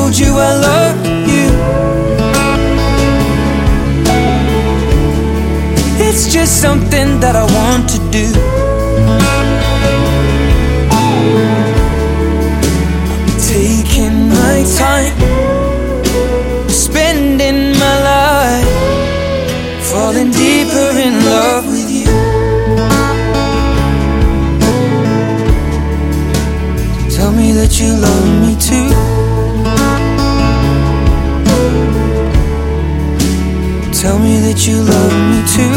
told you I love you. It's just something that I want to do. Taking my time, spending my life, falling deeper in love with you. Tell me that you love me too. Tell me that you love me too.